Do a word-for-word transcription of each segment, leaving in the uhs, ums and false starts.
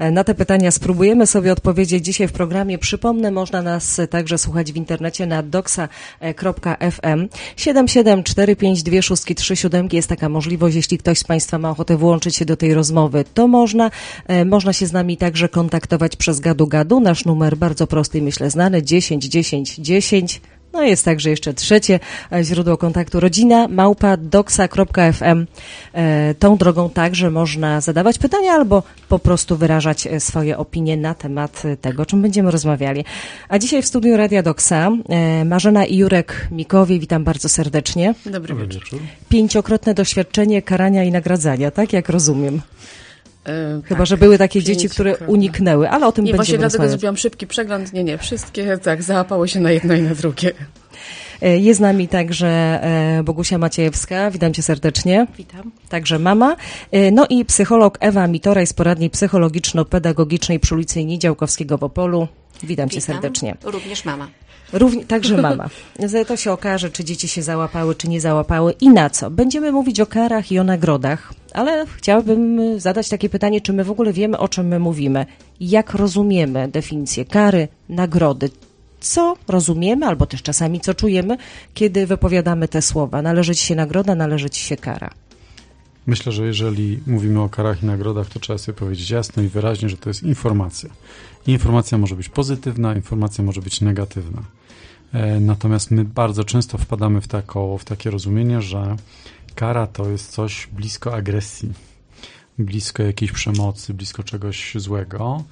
Na te pytania spróbujemy sobie odpowiedzieć dzisiaj w programie. Przypomnę, można nas także słuchać w internecie na doksa kropka ef em. siedem siedem cztery pięć dwa sześć trzy siedem jest taka możliwość, jeśli ktoś z Państwa ma ochotę włączyć się do tej rozmowy, to można. Można się z nami także kontaktować przez gadu-gadu. Nasz numer bardzo prosty i myślę znany, dziesięć dziesięć dziesięć. No jest także jeszcze trzecie źródło kontaktu, rodzina małpa doksa kropka ef em. E, tą drogą także można zadawać pytania albo po prostu wyrażać swoje opinie na temat tego, o czym będziemy rozmawiali. A dzisiaj w studiu Radia Doksa e, Marzena i Jurek Mikowie. Witam bardzo serdecznie. Dobry wieczór. Pięciokrotne doświadczenie karania i nagradzania, tak jak rozumiem. Yy, Chyba, tak, że były takie dzieci, które uniknęły, ale o tym nie, będziemy właśnie rozmawiać. dlatego zrobiłam szybki przegląd. Nie, nie, wszystkie tak załapały się na jedno i na drugie. Jest z nami także Bogusia Maciejewska. Witam cię serdecznie. Witam. Także mama. No i psycholog Ewa Mitoraj z poradni psychologiczno-pedagogicznej przy ulicy Niedziałkowskiego w Opolu. Witam, Witam cię serdecznie. Również mama. Równie, także mama. To się okaże, czy dzieci się załapały, czy nie załapały i na co. Będziemy mówić o karach i o nagrodach, ale chciałabym zadać takie pytanie, czy my w ogóle wiemy, o czym my mówimy? Jak rozumiemy definicję kary, nagrody? Co rozumiemy, albo też czasami co czujemy, kiedy wypowiadamy te słowa? Należy ci się nagroda, należy ci się kara. Myślę, że jeżeli mówimy o karach i nagrodach, to trzeba sobie powiedzieć jasno i wyraźnie, że to jest informacja. I informacja może być pozytywna, informacja może być negatywna. Natomiast my bardzo często wpadamy w, taką, w takie rozumienie, że kara to jest coś blisko agresji, blisko jakiejś przemocy, blisko czegoś złego.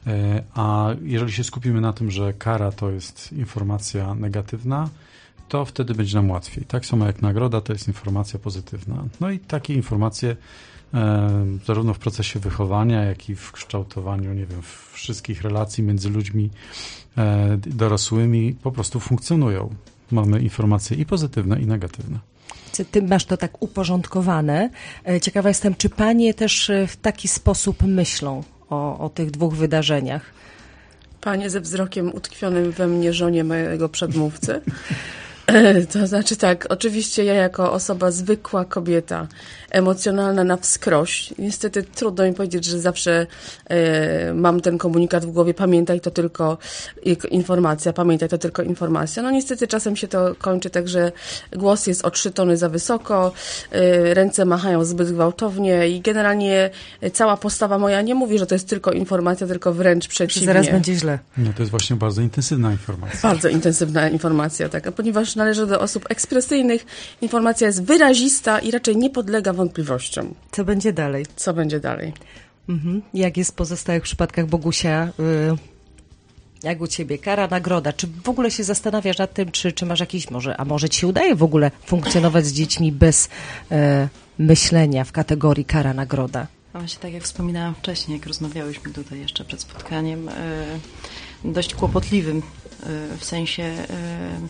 A jeżeli się skupimy na tym, że kara to jest informacja negatywna, to wtedy będzie nam łatwiej. Tak samo jak nagroda to jest informacja pozytywna. No i takie informacje e, zarówno w procesie wychowania, jak i w kształtowaniu, nie wiem, wszystkich relacji między ludźmi e, dorosłymi po prostu funkcjonują. Mamy informacje i pozytywne, i negatywne. Ty masz to tak uporządkowane. Ciekawa jestem, czy panie też w taki sposób myślą o, o tych dwóch wydarzeniach? Panie ze wzrokiem utkwionym we mnie, żonie mojego przedmówcy. To znaczy tak, oczywiście ja jako osoba zwykła kobieta, emocjonalna na wskroś, niestety trudno mi powiedzieć, że zawsze e, mam ten komunikat w głowie, pamiętaj to tylko informacja, pamiętaj to tylko informacja. No niestety czasem się to kończy tak, że głos jest o trzy tony za wysoko, e, ręce machają zbyt gwałtownie i generalnie cała postawa moja nie mówi, że to jest tylko informacja, tylko wręcz przeciwnie. Zaraz będzie źle. No to jest właśnie bardzo intensywna informacja. Bardzo intensywna informacja, tak, a ponieważ należy do osób ekspresyjnych, informacja jest wyrazista i raczej nie podlega wątpliwościom. Co będzie dalej? Co będzie dalej? Mhm. Jak jest w pozostałych przypadkach, Bogusia? Yy, jak u ciebie? Kara, nagroda. Czy w ogóle się zastanawiasz nad tym, czy, czy masz jakiś, może, a może ci się udaje w ogóle funkcjonować z dziećmi bez yy, myślenia w kategorii kara, nagroda? A właśnie tak jak wspominałam wcześniej, jak rozmawiałyśmy tutaj jeszcze przed spotkaniem, yy, dość kłopotliwym yy, w sensie yy,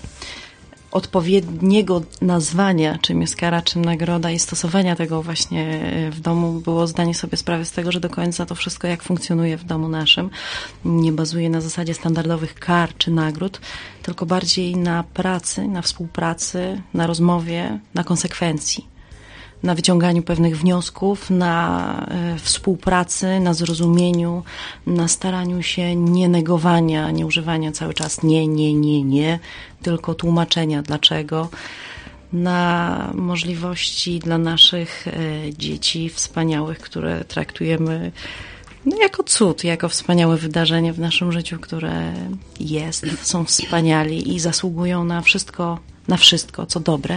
odpowiedniego nazwania, czym jest kara, czym nagroda i stosowania tego właśnie w domu, było zdanie sobie sprawy z tego, że do końca to wszystko, jak funkcjonuje w domu naszym, nie bazuje na zasadzie standardowych kar czy nagród, tylko bardziej na pracy, na współpracy, na rozmowie, na konsekwencji, na wyciąganiu pewnych wniosków, na y, współpracy, na zrozumieniu, na staraniu się nie negowania, nie używania cały czas nie, nie, nie, nie, tylko tłumaczenia dlaczego, na możliwości dla naszych y, dzieci wspaniałych, które traktujemy no, jako cud, jako wspaniałe wydarzenie w naszym życiu, które jest, są wspaniali i zasługują na wszystko, na wszystko, co dobre.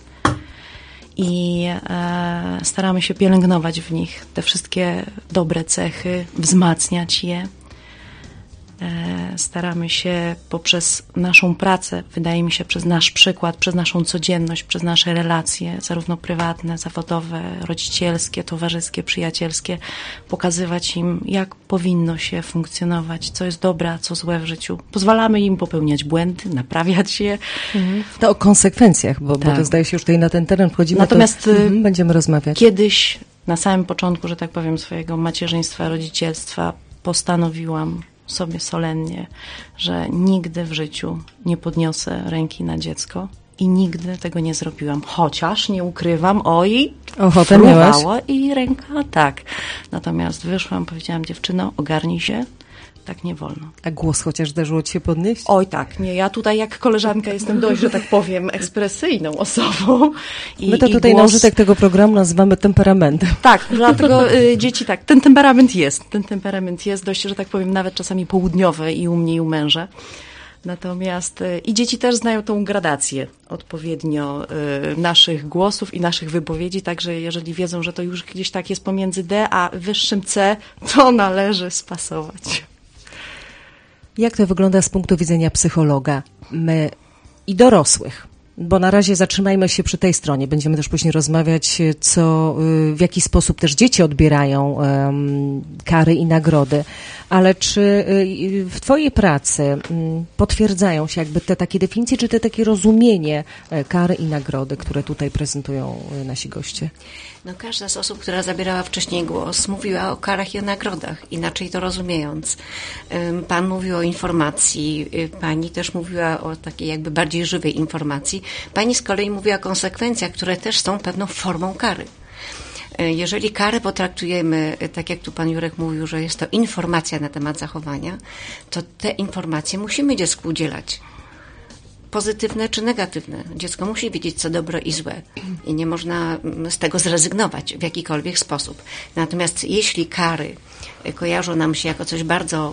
I e, staramy się pielęgnować w nich te wszystkie dobre cechy, wzmacniać je. E, staramy się poprzez naszą pracę, wydaje mi się, przez nasz przykład, przez naszą codzienność, przez nasze relacje, zarówno prywatne, zawodowe, rodzicielskie, towarzyskie, przyjacielskie, pokazywać im, jak powinno się funkcjonować, co jest dobre, a co złe w życiu. Pozwalamy im popełniać błędy, naprawiać je. Mhm. To o konsekwencjach, bo, tak. bo to zdaje się już tutaj na ten teren wchodzimy. Natomiast to, mhm, będziemy rozmawiać. Kiedyś, na samym początku, że tak powiem, swojego macierzyństwa, rodzicielstwa, postanowiłam sobie solennie, że nigdy w życiu nie podniosę ręki na dziecko I nigdy tego nie zrobiłam, chociaż nie ukrywam, oj, Ochotę fruwało i ręka tak. Natomiast wyszłam, powiedziałam, dziewczyno, ogarnij się, tak nie wolno. A głos chociaż zdarzyło ci się podnieść? Oj tak, nie, ja tutaj jak koleżanka jestem dość, że tak powiem, ekspresyjną osobą. I, My to tutaj głos... na użytek tego programu nazywamy temperamentem. Tak, dlatego y, dzieci tak, ten temperament jest, ten temperament jest dość, że tak powiem, nawet czasami południowy i u mnie i u męża. Natomiast y, i dzieci też znają tą gradację odpowiednio y, naszych głosów i naszych wypowiedzi, także jeżeli wiedzą, że to już gdzieś tak jest pomiędzy D a wyższym C, to należy spasować. Jak to wygląda z punktu widzenia psychologa my i dorosłych? Bo na razie zatrzymajmy się przy tej stronie. Będziemy też później rozmawiać, co, w jaki sposób też dzieci odbierają um, kary i nagrody. Ale czy w twojej pracy um, potwierdzają się jakby te takie definicje, czy te takie rozumienie kary i nagrody, które tutaj prezentują nasi goście? No, każda z osób, która zabierała wcześniej głos, mówiła o karach i o nagrodach, inaczej to rozumiejąc. Pan mówił o informacji, pani też mówiła o takiej jakby bardziej żywej informacji. Pani z kolei mówiła o konsekwencjach, które też są pewną formą kary. Jeżeli karę potraktujemy, tak jak tu pan Jurek mówił, że jest to informacja na temat zachowania, to te informacje musimy dziecku udzielać. Pozytywne czy negatywne. Dziecko musi wiedzieć, co dobre i złe i nie można z tego zrezygnować w jakikolwiek sposób. Natomiast jeśli kary kojarzą nam się jako coś bardzo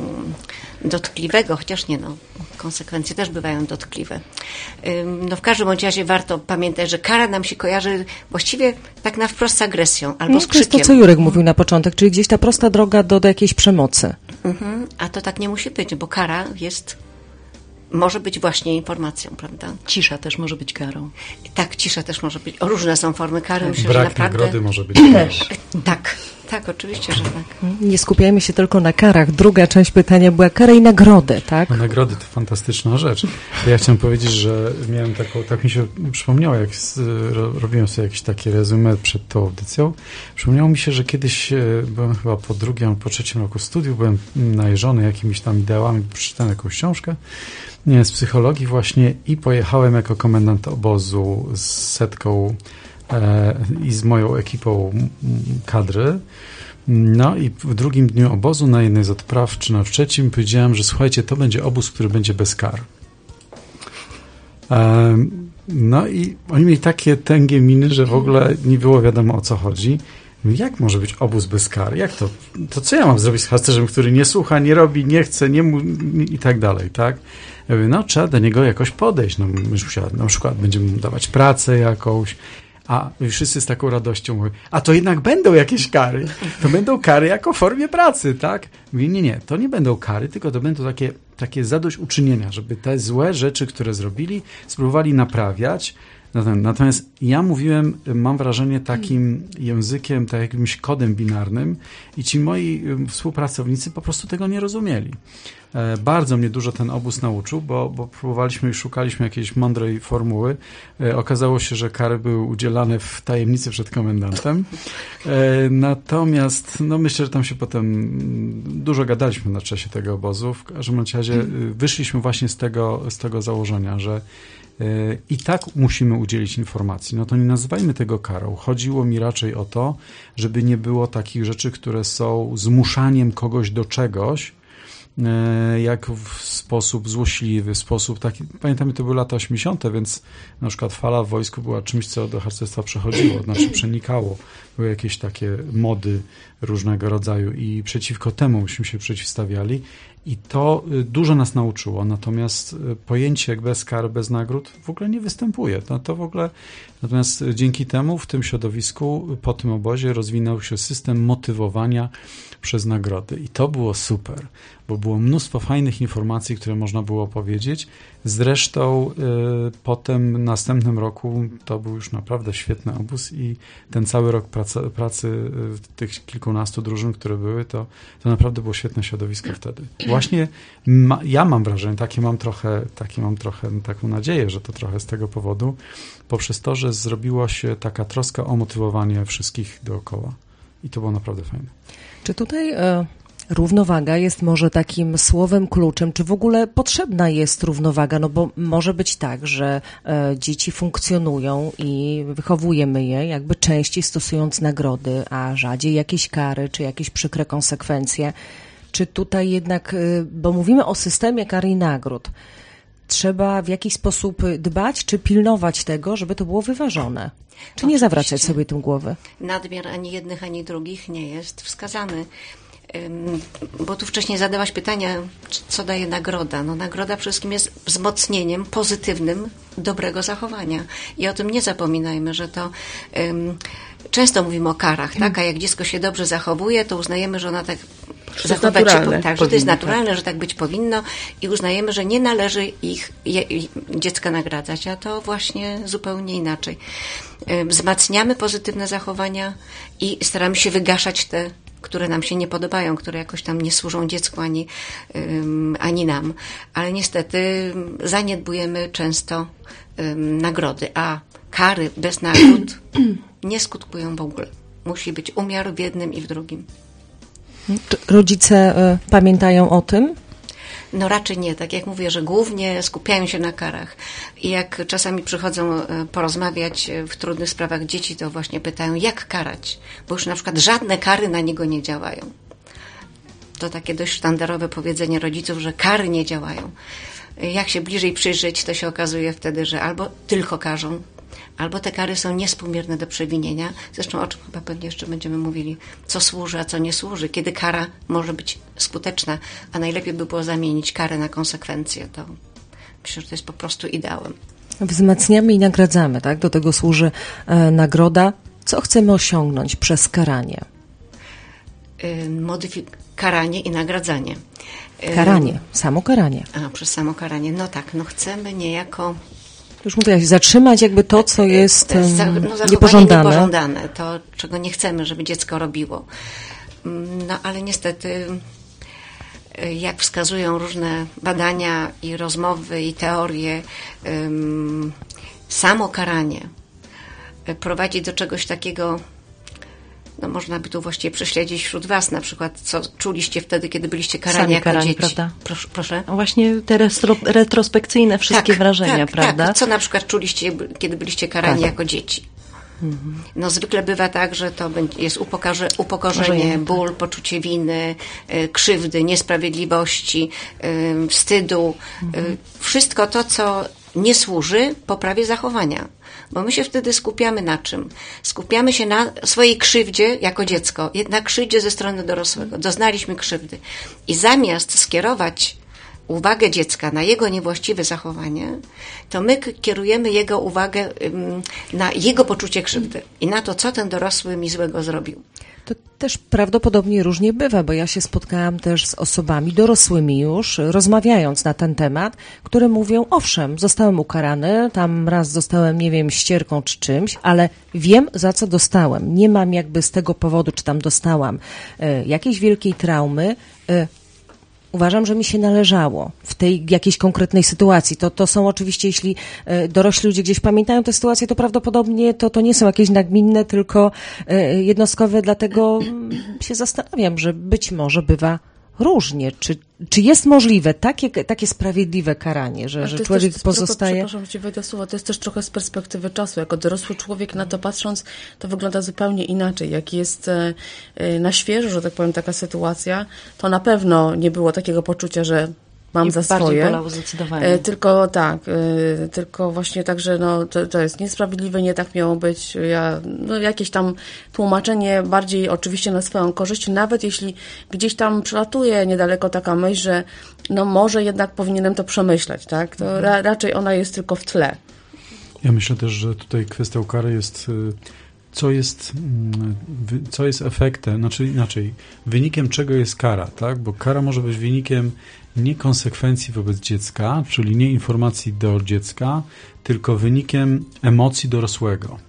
dotkliwego, chociaż nie, no, konsekwencje też bywają dotkliwe. No w każdym bądź razie warto pamiętać, że kara nam się kojarzy właściwie tak na wprost z agresją albo no, z krzykiem. To jest to, co Jurek mówił na początek, czyli gdzieś ta prosta droga do, do jakiejś przemocy. Mhm, a to tak nie musi być, bo kara jest może być właśnie informacją, prawda? Cisza też może być karą. Tak, cisza też może być. O, różne są formy kary. Myślę, Brak że naprawdę... nagrody może być też. Tak, tak, oczywiście, że tak. Nie skupiajmy się tylko na karach. Druga część pytania była kary i nagrody, tak? No, nagrody to fantastyczna rzecz. Ja chciałem powiedzieć, że miałem taką, tak mi się przypomniało, jak z, ro, robiłem sobie jakieś takie resume przed tą audycją. Przypomniało mi się, że kiedyś byłem chyba po drugim albo po trzecim roku studiów, byłem najeżony jakimiś tam ideałami, przeczytałem jakąś książkę nie, z psychologii właśnie i pojechałem jako komendant obozu z setką e, i z moją ekipą kadry. No i w drugim dniu obozu na jednej z odpraw, czy na w trzecim, powiedziałem, że słuchajcie, to będzie obóz, który będzie bez kar. E, no i oni mieli takie tęgie miny, że w ogóle nie było wiadomo, o co chodzi. Jak może być obóz bez kar? Jak to? To co ja mam zrobić z harcerzem, który nie słucha, nie robi, nie chce, nie mu i tak dalej, tak? Ja mówię, no trzeba do niego jakoś podejść. No, na przykład będziemy mu dawać pracę jakąś, a wszyscy z taką radością mówią, a to jednak będą jakieś kary. To będą kary jako w formie pracy, tak? Mówię, nie, nie, to nie będą kary, tylko to będą takie, takie zadośćuczynienia, żeby te złe rzeczy, które zrobili, spróbowali naprawiać. Natomiast ja mówiłem, mam wrażenie, takim językiem, tak jakimś kodem binarnym i ci moi współpracownicy po prostu tego nie rozumieli. Bardzo mnie dużo ten obóz nauczył, bo, bo próbowaliśmy i szukaliśmy jakiejś mądrej formuły. Okazało się, że kary były udzielane w tajemnicy przed komendantem. Natomiast no myślę, że tam się potem dużo gadaliśmy na czasie tego obozu. W każdym razie wyszliśmy właśnie z tego, z tego założenia, że i tak musimy udzielić informacji. No to nie nazywajmy tego karą. Chodziło mi raczej o to, żeby nie było takich rzeczy, które są zmuszaniem kogoś do czegoś, jak w sposób złośliwy, w sposób taki, pamiętamy, to były lata osiemdziesiąte, więc na przykład fala w wojsku była czymś, co do harcerstwa przechodziło, znaczy przenikało. Były jakieś takie mody różnego rodzaju i przeciwko temu myśmy się przeciwstawiali i to dużo nas nauczyło, natomiast pojęcie jak bez kar, bez nagród w ogóle nie występuje. No to w ogóle, natomiast dzięki temu w tym środowisku, po tym obozie rozwinął się system motywowania przez nagrody i to było super, bo było mnóstwo fajnych informacji, które można było powiedzieć. Zresztą y, potem następnym roku to był już naprawdę świetny obóz i ten cały rok pracy, pracy tych kilkunastu drużyn, które były, to, to naprawdę było świetne środowisko wtedy. Właśnie ma, ja mam wrażenie, takie mam trochę, takie mam trochę taką nadzieję, że to trochę z tego powodu, poprzez to, że zrobiła się taka troska o motywowanie wszystkich dookoła. I to było naprawdę fajne. Czy tutaj... Y- Równowaga jest może takim słowem kluczem. Czy w ogóle potrzebna jest równowaga? No bo może być tak, że e, dzieci funkcjonują i wychowujemy je jakby częściej stosując nagrody, a rzadziej jakieś kary czy jakieś przykre konsekwencje. Czy tutaj jednak, e, bo mówimy o systemie kar i nagród, trzeba w jakiś sposób dbać czy pilnować tego, żeby to było wyważone? Czy nie Oczywiście. zawracać sobie tym głowy? Nadmiar ani jednych, ani drugich nie jest wskazany. Bo tu wcześniej zadałaś pytanie, co daje nagroda. No, nagroda przede wszystkim jest wzmocnieniem pozytywnym dobrego zachowania. I o tym nie zapominajmy, że to um, często mówimy o karach, tak? A jak dziecko się dobrze zachowuje, to uznajemy, że ona tak zachować się, tak, że to jest naturalne, tak. Że tak być powinno i uznajemy, że nie należy ich je, dziecka nagradzać, a to właśnie zupełnie inaczej. Wzmacniamy pozytywne zachowania i staramy się wygaszać te, które nam się nie podobają, które jakoś tam nie służą dziecku ani, um, ani nam. Ale niestety zaniedbujemy często um, nagrody, a kary bez nagród nie skutkują w ogóle. Musi być umiar w jednym i w drugim. Czy rodzice y, pamiętają o tym? No raczej nie. Tak jak mówię, że głównie skupiają się na karach. I jak czasami przychodzą porozmawiać w trudnych sprawach dzieci, to właśnie pytają, jak karać? Bo już na przykład żadne kary na niego nie działają. To takie dość sztandarowe powiedzenie rodziców, że kary nie działają. Jak się bliżej przyjrzeć, to się okazuje wtedy, że albo tylko karzą, albo te kary są niespółmierne do przewinienia. Zresztą o czym chyba pewnie jeszcze będziemy mówili, co służy, a co nie służy, kiedy kara może być skuteczna, a najlepiej by było zamienić karę na konsekwencje. To myślę, że to jest po prostu ideałem. Wzmacniamy i nagradzamy, tak? Do tego służy e, nagroda. Co chcemy osiągnąć przez karanie? Yy, modyfik- karanie i nagradzanie. Yy, karanie, samo karanie. A, przez samo karanie. No tak, no chcemy niejako... Już mówiłaś, zatrzymać jakby to, co jest to jest za, no, niepożądane. niepożądane. To, czego nie chcemy, żeby dziecko robiło. No ale niestety, jak wskazują różne badania i rozmowy i teorie, um, samo karanie prowadzi do czegoś takiego, no można by tu właściwie prześledzić wśród was na przykład, co czuliście wtedy, kiedy byliście karani Sami jako karani, dzieci. Prawda? Proszę, proszę. Właśnie te retro, retrospekcyjne wszystkie tak, wrażenia, tak, prawda? Tak. Co na przykład czuliście, kiedy byliście karani tak. jako dzieci? Mhm. No zwykle bywa tak, że to jest upokorze, upokorzenie, ból, poczucie winy, y, krzywdy, niesprawiedliwości, y, wstydu. Mhm. Y, wszystko to, co nie służy poprawie zachowania. Bo my się wtedy skupiamy na czym? Skupiamy się na swojej krzywdzie jako dziecko, na krzywdzie ze strony dorosłego. Doznaliśmy krzywdy. I zamiast skierować uwagę dziecka na jego niewłaściwe zachowanie, to my kierujemy jego uwagę na jego poczucie krzywdy i na to, co ten dorosły mi złego zrobił. To też prawdopodobnie różnie bywa, bo ja się spotkałam też z osobami dorosłymi już, rozmawiając na ten temat, które mówią, owszem, zostałem ukarany, tam raz zostałem, nie wiem, ścierką czy czymś, ale wiem, za co dostałem. Nie mam jakby z tego powodu, czy tam dostałam y, jakiejś wielkiej traumy, y, uważam, że mi się należało w tej jakiejś konkretnej sytuacji. To, to są oczywiście, jeśli y, dorośli ludzie gdzieś pamiętają tę sytuację, to prawdopodobnie to, to nie są jakieś nagminne, tylko y, jednostkowe, dlatego y, się zastanawiam, że być może bywa różnie. Czy, czy jest możliwe takie, takie sprawiedliwe karanie, że, że człowiek też, pozostaje... Przepraszam, że wejdę słowo, to jest też trochę z perspektywy czasu. Jako dorosły człowiek na to patrząc, to wygląda zupełnie inaczej. Jak jest na świeżo, że tak powiem, taka sytuacja, to na pewno nie było takiego poczucia, że mam I za bardziej swoje. bolało zdecydowanie. E, tylko tak, e, tylko właśnie tak, że no, to, to jest niesprawiedliwe, nie tak miało być. Ja, no, jakieś tam tłumaczenie bardziej oczywiście na swoją korzyść, nawet jeśli gdzieś tam przelatuje niedaleko taka myśl, że no może jednak powinienem to przemyśleć, tak? To ra, raczej ona jest tylko w tle. Ja myślę też, że tutaj kwestia kary jest, co jest, co jest efektem, znaczy inaczej, wynikiem czego jest kara, tak? Bo kara może być wynikiem nie konsekwencji wobec dziecka, czyli nie informacji do dziecka, tylko wynikiem emocji dorosłego.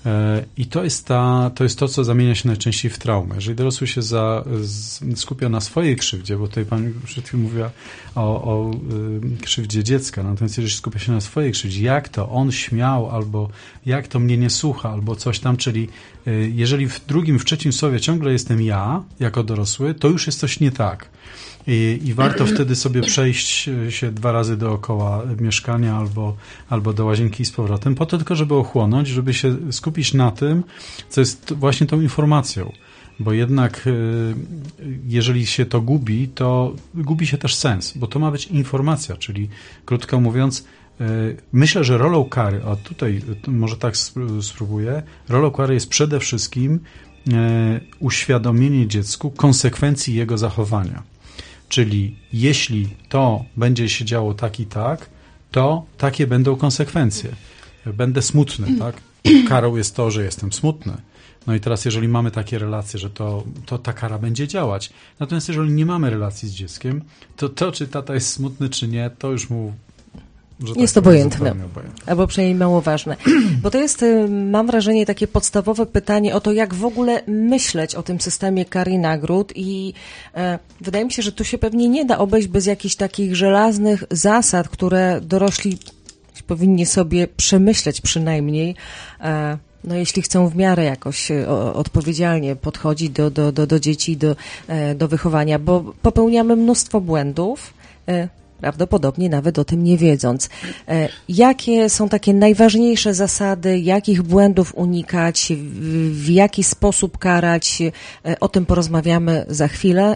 I to jest, ta, to jest to, co zamienia się najczęściej w traumę. Jeżeli dorosły się za, skupia na swojej krzywdzie, bo tutaj pani przed chwilą mówiła o, o y, krzywdzie dziecka, natomiast jeżeli skupia się na swojej krzywdzie, jak to on śmiał, albo jak to mnie nie słucha, albo coś tam, czyli y, jeżeli w drugim, w trzecim słowie ciągle jestem ja, jako dorosły, to już jest coś nie tak. I, I warto wtedy sobie przejść się dwa razy dookoła mieszkania albo, albo do łazienki z powrotem, po to tylko, żeby ochłonąć, żeby się skupić na tym, co jest właśnie tą informacją. Bo jednak jeżeli się to gubi, to gubi się też sens, bo to ma być informacja, czyli krótko mówiąc, myślę, że rolą kary, a tutaj może tak spróbuję, rolą kary jest przede wszystkim uświadomienie dziecku konsekwencji jego zachowania. Czyli jeśli to będzie się działo tak i tak, to takie będą konsekwencje. Będę smutny, tak? Karą jest to, że jestem smutny. No i teraz jeżeli mamy takie relacje, że to, to ta kara będzie działać. Natomiast jeżeli nie mamy relacji z dzieckiem, to to, czy tata jest smutny, czy nie, to już mu... Jest tak obojętne, albo przynajmniej mało ważne. Bo to jest, mam wrażenie, takie podstawowe pytanie o to, jak w ogóle myśleć o tym systemie kar i nagród i e, wydaje mi się, że tu się pewnie nie da obejść bez jakichś takich żelaznych zasad, które dorośli powinni sobie przemyśleć przynajmniej, e, no jeśli chcą w miarę jakoś o, odpowiedzialnie podchodzić do, do, do, do dzieci, do, e, do wychowania, bo popełniamy mnóstwo błędów, e, prawdopodobnie nawet o tym nie wiedząc. Jakie są takie najważniejsze zasady, jakich błędów unikać, w jaki sposób karać? O tym porozmawiamy za chwilę.